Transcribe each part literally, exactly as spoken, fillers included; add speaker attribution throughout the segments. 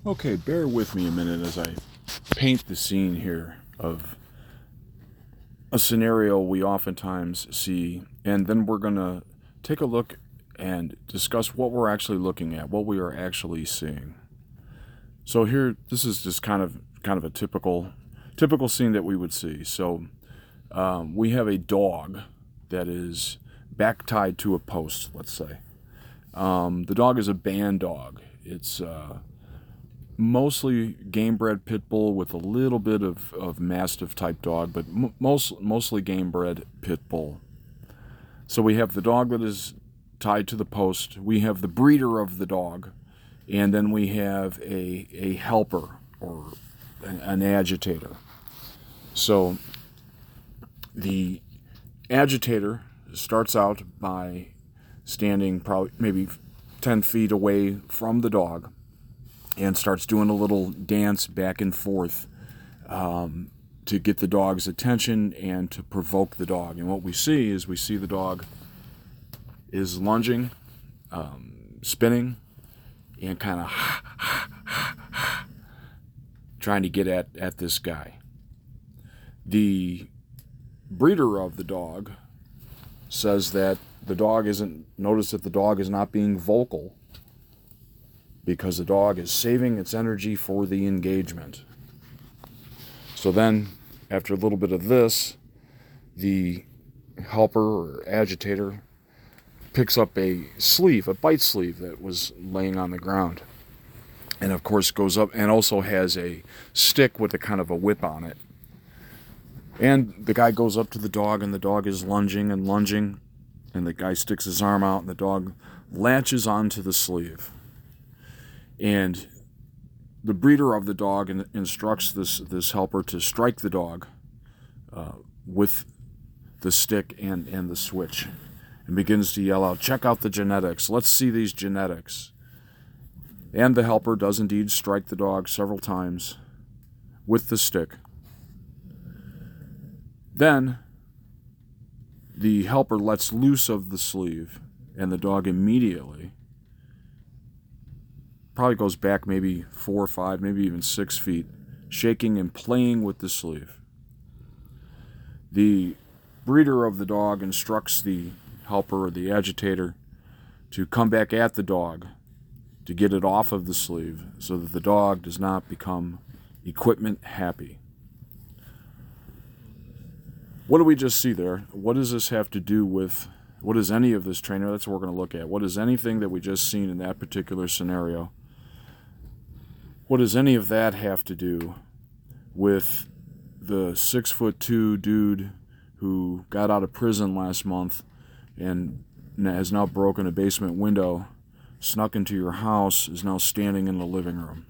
Speaker 1: Okay, bear with me a minute as I paint the scene here of a scenario we oftentimes see, and then we're going to take a look and discuss what we're actually looking at, what we are actually seeing. So here, this is just kind of kind of a typical typical scene that we would see. So um, we have a dog that is back tied to a post, let's say. Um, the dog is a band dog. It's uh, mostly game bred pit bull with a little bit of, of mastiff type dog, but m- most, mostly game bred pit bull. So we have the dog that is tied to the post. We have the breeder of the dog. And then we have a, a helper or an, an agitator. So the agitator starts out by standing probably maybe ten feet away from the dog and starts doing a little dance back and forth um, to get the dog's attention and to provoke the dog. And what we see is we see the dog is lunging, um, spinning, and kind of trying to get at, at this guy. The breeder of the dog says that the dog isn't, notice that the dog is not being vocal because the dog is saving its energy for the engagement. So then, after a little bit of this, the helper or agitator picks up a sleeve, a bite sleeve that was laying on the ground. And of course goes up and also has a stick with a kind of a whip on it. And the guy goes up to the dog and the dog is lunging and lunging. And the guy sticks his arm out and the dog latches onto the sleeve. And the breeder of the dog in, instructs this, this helper to strike the dog uh, with the stick and, and the switch. And begins to yell out, "Check out the genetics. Let's see these genetics." And the helper does indeed strike the dog several times with the stick. Then the helper lets loose of the sleeve, and the dog immediately probably goes back maybe four or five, maybe even six feet, shaking and playing with the sleeve. The breeder of the dog instructs the helper or the agitator to come back at the dog to get it off of the sleeve so that the dog does not become equipment happy. What do we just see there? What does this have to do with, what is any of this trainer? That's what we're going to look at. What is anything that we just seen in that particular scenario? What does any of that have to do with the six foot two dude who got out of prison last month and has now broken a basement window, snuck into your house, is now standing in the living room?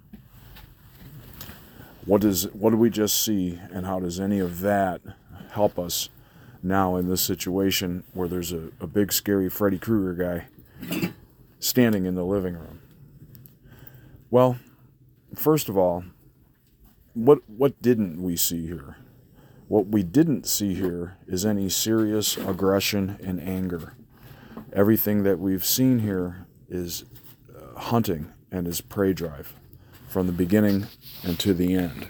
Speaker 1: What does what do we just see, and how does any of that help us now in this situation where there's a, a big scary Freddy Krueger guy standing in the living room? Well, first of all, what what didn't we see here? What we didn't see here is any serious aggression and anger. Everything that we've seen here is uh, hunting and is prey drive from the beginning and to the end.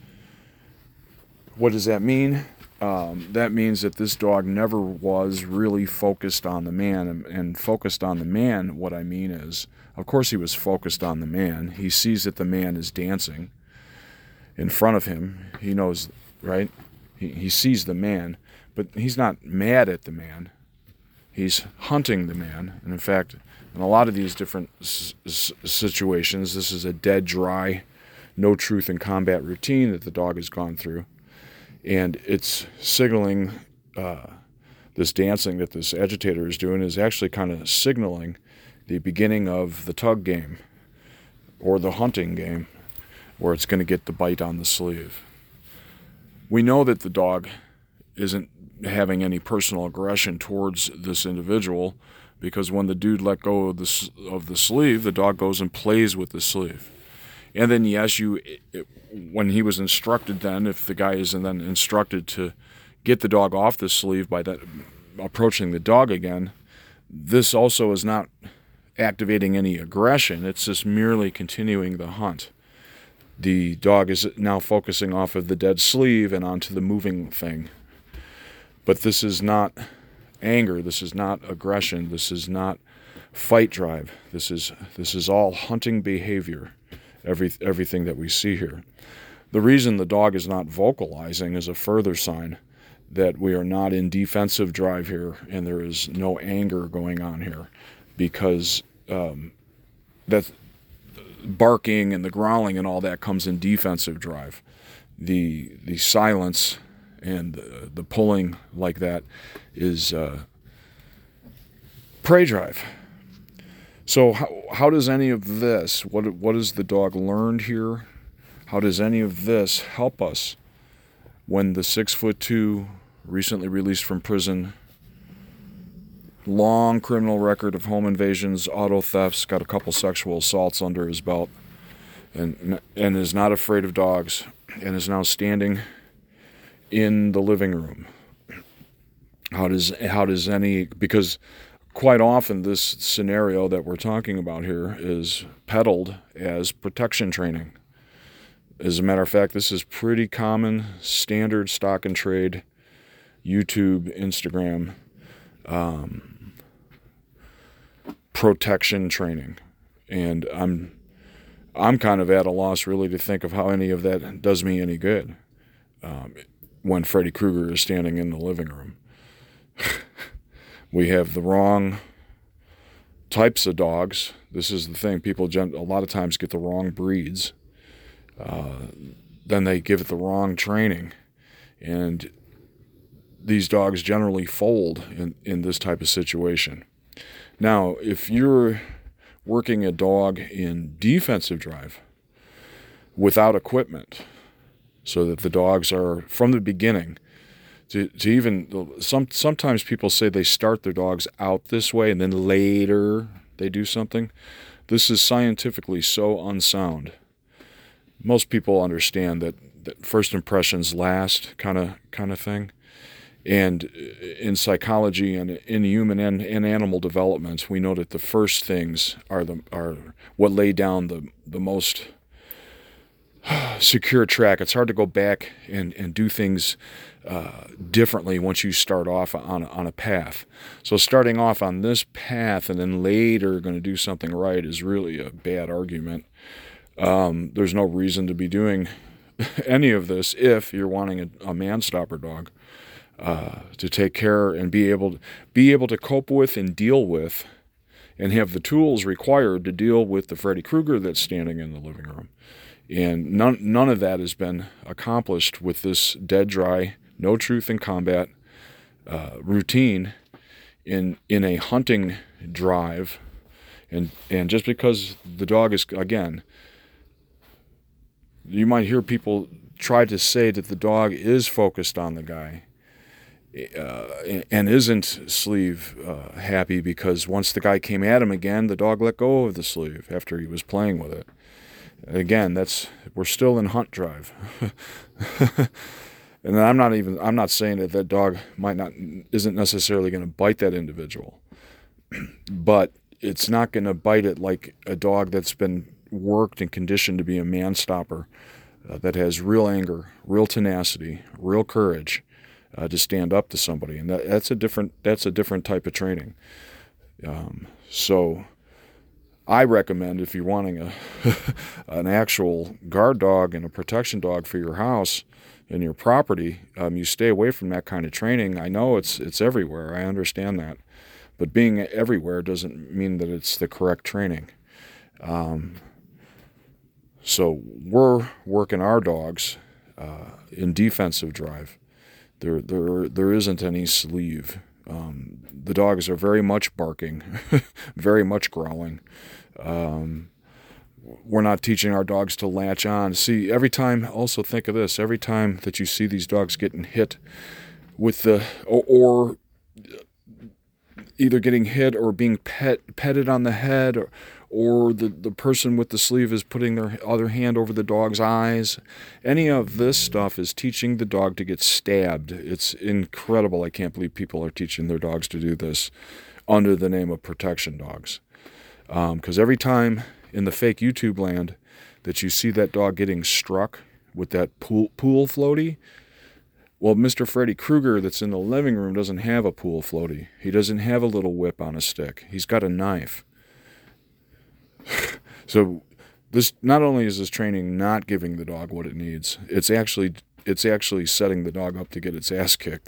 Speaker 1: What does that mean? Um, that means that this dog never was really focused on the man. And, and focused on the man, what I mean is, of course he was focused on the man. He sees that the man is dancing in front of him. He knows, right? He, he sees the man, but he's not mad at the man. He's hunting the man. And in fact, in a lot of these different s- s- situations, this is a dead, dry, no truth in combat routine that the dog has gone through. And it's signaling, uh, this dancing that this agitator is doing is actually kind of signaling the beginning of the tug game or the hunting game where it's going to get the bite on the sleeve. We know that the dog isn't having any personal aggression towards this individual because when the dude let go of the, of the sleeve, the dog goes and plays with the sleeve. And then, yes, you, it, when he was instructed then, if the guy is then instructed to get the dog off the sleeve by that, approaching the dog again, this also is not activating any aggression. It's just merely continuing the hunt. The dog is now focusing off of the dead sleeve and onto the moving thing. But this is not anger. This is not aggression. This is not fight drive. This is this is all hunting behavior. Every everything that we see here. The reason the dog is not vocalizing is a further sign that we are not in defensive drive here, and there is no anger going on here, because um, that barking and the growling and all that comes in defensive drive. The the silence and the, the pulling like that is uh, prey drive. So how how does any of this, what what has the dog learned here? How does any of this help us when the six foot two, recently released from prison, long criminal record of home invasions, auto thefts, got a couple sexual assaults under his belt, and and is not afraid of dogs, and is now standing in the living room? How does how does any, because quite often this scenario that we're talking about here is peddled as protection training. As a matter of fact, this is pretty common, standard stock and trade, YouTube, Instagram, um, protection training. And I'm I'm kind of at a loss really to think of how any of that does me any good um, when Freddy Krueger is standing in the living room. We have the wrong types of dogs. This is the thing. People gen- a lot of times get the wrong breeds. Uh, then they give it the wrong training. And these dogs generally fold in, in this type of situation. Now, if you're working a dog in defensive drive without equipment, so that the dogs are, from the beginning, to, to even, some sometimes people say they start their dogs out this way and then later they do something. This is scientifically so unsound. Most people understand that, that first impressions last kind of kind of thing. And in psychology and in human and, and animal development, we know that the first things are the are what lay down the, the most secure track. It's hard to go back and, and do things uh, differently once you start off on, on a path. So starting off on this path and then later going to do something right is really a bad argument. Um, there's no reason to be doing any of this if you're wanting a, a man-stopper dog uh, to take care and be able to, be able to cope with and deal with and have the tools required to deal with the Freddy Krueger that's standing in the living room. And none, none of that has been accomplished with this dead dry, no truth in combat uh, routine in in a hunting drive. And, and just because the dog is, again, you might hear people try to say that the dog is focused on the guy uh, and isn't sleeve uh, happy because once the guy came at him again, the dog let go of the sleeve after he was playing with it. Again, that's we're still in hunt drive. And I'm not even I'm not saying that that dog might not isn't necessarily going to bite that individual. But it's not going to bite it like a dog that's been worked and conditioned to be a man-stopper, uh, that has real anger, real tenacity, real courage uh, to stand up to somebody, and that, that's a different that's a different type of training. Um, so, I recommend if you're wanting a an actual guard dog and a protection dog for your house and your property, um, you stay away from that kind of training. I know it's it's everywhere. I understand that, but being everywhere doesn't mean that it's the correct training. Um, So we're working our dogs uh, in defensive drive. There, there, there isn't any sleeve. Um, the dogs are very much barking, very much growling. Um, we're not teaching our dogs to latch on. See, every time, also think of this, every time that you see these dogs getting hit with the, or, or either getting hit or being pet, petted on the head, or, or the, the person with the sleeve is putting their other hand over the dog's eyes. Any of this stuff is teaching the dog to get stabbed. It's incredible. I can't believe people are teaching their dogs to do this under the name of protection dogs. Because um, every time in the fake YouTube land that you see that dog getting struck with that pool, pool floaty. Well, Mister Freddy Krueger that's in the living room doesn't have a pool floaty. He doesn't have a little whip on a stick. He's got a knife. So this not only is this training not giving the dog what it needs, it's actually it's actually setting the dog up to get its ass kicked.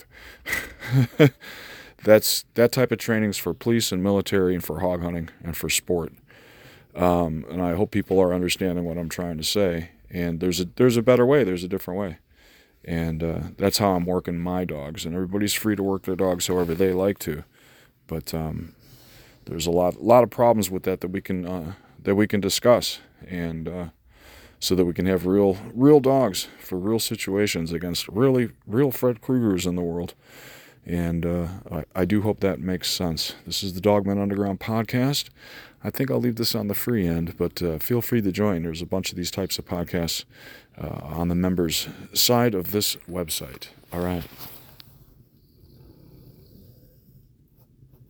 Speaker 1: That's that type of training is for police and military and for hog hunting and for sport. Um, and I hope people are understanding what I'm trying to say. And there's a there's a better way. There's a different way. And uh, that's how I'm working my dogs. And everybody's free to work their dogs however they like to. But um, there's a lot, lot of problems with that that we can uh, that we can discuss, and uh, so that we can have real, real dogs for real situations against really, real Fred Krugers in the world. And uh, I, I do hope that makes sense. This is the Dogman Underground podcast. I think I'll leave this on the free end, but uh, feel free to join. There's a bunch of these types of podcasts uh, on the members' side of this website. All right.